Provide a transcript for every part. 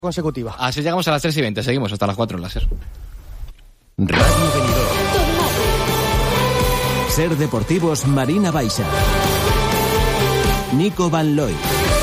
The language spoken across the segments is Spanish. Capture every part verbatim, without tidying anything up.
consecutiva. Así llegamos a las tres y veinte, seguimos hasta las cuatro en la SER. Radio Benidorm. SER Deportivos Marina Baixa. Nico Van Looy.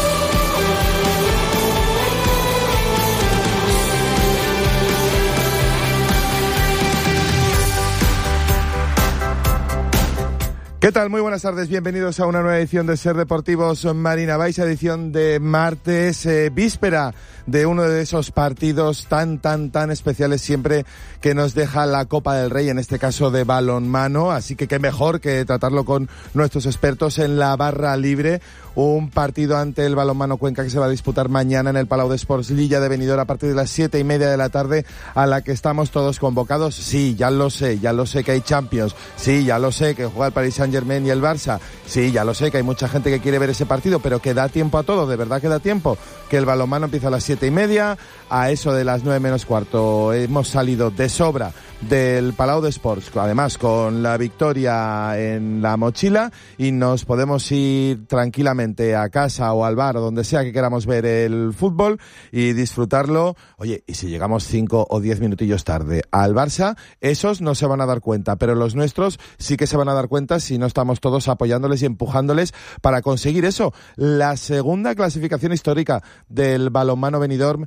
¿Qué tal? Muy buenas tardes, bienvenidos a una nueva edición de SER Deportivos Marina Baixa, edición de martes, eh, víspera de uno de esos partidos tan, tan, tan especiales siempre que nos deja la Copa del Rey, en este caso de balonmano, así que qué mejor que tratarlo con nuestros expertos en la barra libre, un partido ante el Balonmano Cuenca que se va a disputar mañana en el Palau d'Esports Lilla de Benidorm a partir de las siete y media de la tarde, a la que estamos todos convocados. Sí, ya lo sé, ya lo sé que hay Champions, sí, ya lo sé que juega el Paris Saint-Germain y el Barça, sí, ya lo sé que hay mucha gente que quiere ver ese partido, pero que da tiempo a todo, de verdad que da tiempo, que el balonmano empieza a las siete y media, a eso de las nueve menos cuarto hemos salido de sobra del Palau d'Esports, además con la victoria en la mochila, y nos podemos ir tranquilamente a casa o al bar o donde sea que queramos ver el fútbol y disfrutarlo. Oye, y si llegamos cinco o diez minutillos tarde al Barça, esos no se van a dar cuenta, pero los nuestros sí que se van a dar cuenta si no estamos todos apoyándoles y empujándoles para conseguir eso, la segunda clasificación histórica del balonmano Benidorm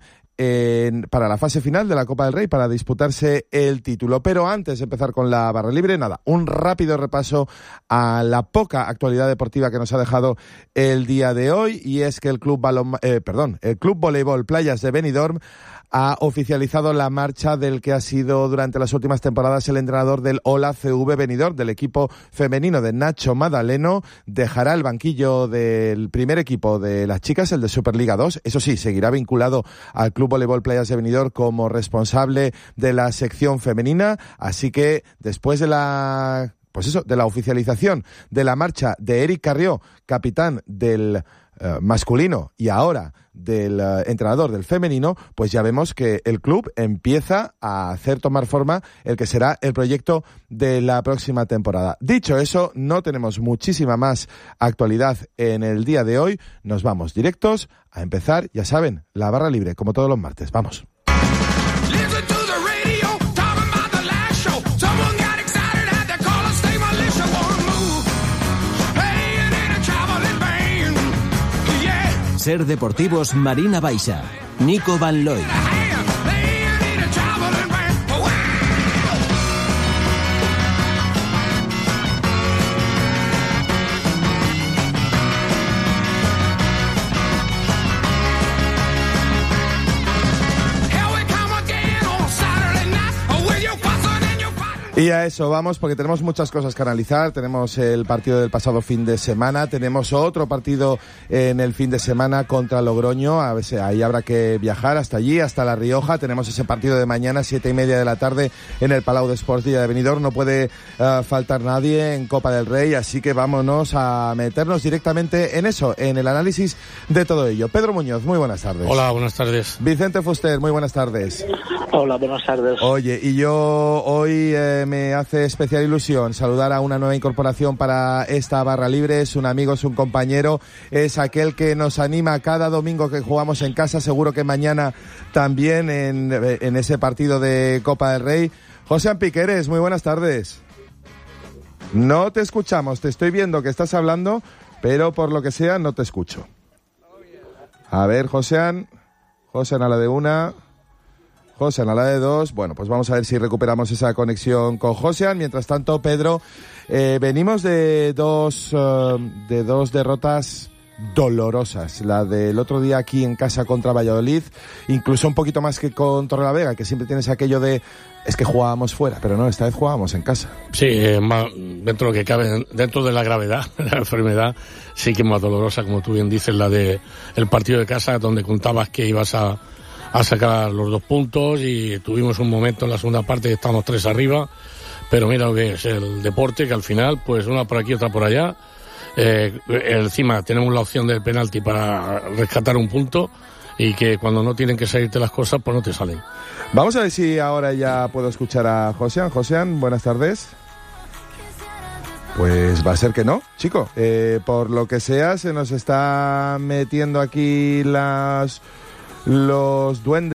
En, para la fase final de la Copa del Rey, para disputarse el título. Pero antes de empezar con la barra libre, nada, un rápido repaso a la poca actualidad deportiva que nos ha dejado el día de hoy, y es que el Club Balon, eh, perdón, el Club Voleibol Playas de Benidorm ha oficializado la marcha del que ha sido durante las últimas temporadas el entrenador del Ola C V Benidorm, del equipo femenino de Nacho Madaleno. Dejará el banquillo del primer equipo de las chicas, el de Superliga dos. Eso sí, seguirá vinculado al Club Voleibol Playas de Benidorm como responsable de la sección femenina. Así que después de la, pues eso, de la oficialización de la marcha de Eric Carrió, capitán del Uh, masculino y ahora del uh, entrenador del femenino, pues ya vemos que el club empieza a hacer tomar forma el que será el proyecto de la próxima temporada. Dicho eso, no tenemos muchísima más actualidad en el día de hoy. Nos vamos directos a empezar, ya saben, la barra libre, como todos los martes. Vamos. SER Deportivos Marina Baixa. Nico Van Looy. Y a eso vamos, porque tenemos muchas cosas que analizar. Tenemos el partido del pasado fin de semana, tenemos otro partido en el fin de semana contra Logroño, a veces ahí habrá que viajar hasta allí, hasta La Rioja. Tenemos ese partido de mañana, siete y media de la tarde, en el Palau d'Esports Lilla de Benidorm. No puede uh, faltar nadie en Copa del Rey, así que vámonos a meternos directamente en eso, en el análisis de todo ello. Pedro Muñoz, muy buenas tardes. Hola, buenas tardes. Vicente Fuster, muy buenas tardes. Hola, buenas tardes. Oye, y yo hoy eh, me hace especial ilusión saludar a una nueva incorporación para esta barra libre. Es un amigo, es un compañero, es aquel que nos anima cada domingo que jugamos en casa, seguro que mañana también en, en ese partido de Copa del Rey. Josean Piqueres, muy buenas tardes. No te escuchamos, te estoy viendo que estás hablando, pero por lo que sea no te escucho. A ver, Josean, Josean a la de una... Josean a la de dos. Bueno, pues vamos a ver si recuperamos esa conexión con Josean. Mientras tanto, Pedro, eh, venimos de dos, uh, de dos derrotas dolorosas. La del otro día aquí en casa contra Valladolid, incluso un poquito más que con Torrelavega, que siempre tienes aquello de, es que jugábamos fuera, pero no, esta vez jugábamos en casa. Sí, eh, más, dentro de lo que cabe, dentro de la gravedad de la enfermedad, sí que es más dolorosa, como tú bien dices, la de el partido de casa, donde contabas que ibas a a sacar los dos puntos, y tuvimos un momento en la segunda parte que estábamos tres arriba, pero mira lo que es el deporte, que al final pues una por aquí, otra por allá, eh, encima tenemos la opción del penalti para rescatar un punto, y que cuando no tienen que salirte las cosas pues no te salen. Vamos a ver si ahora ya puedo escuchar a Josean. Josean, buenas tardes. Pues va a ser que no, chico. Eh, por lo que sea, se nos está metiendo aquí las Los duendes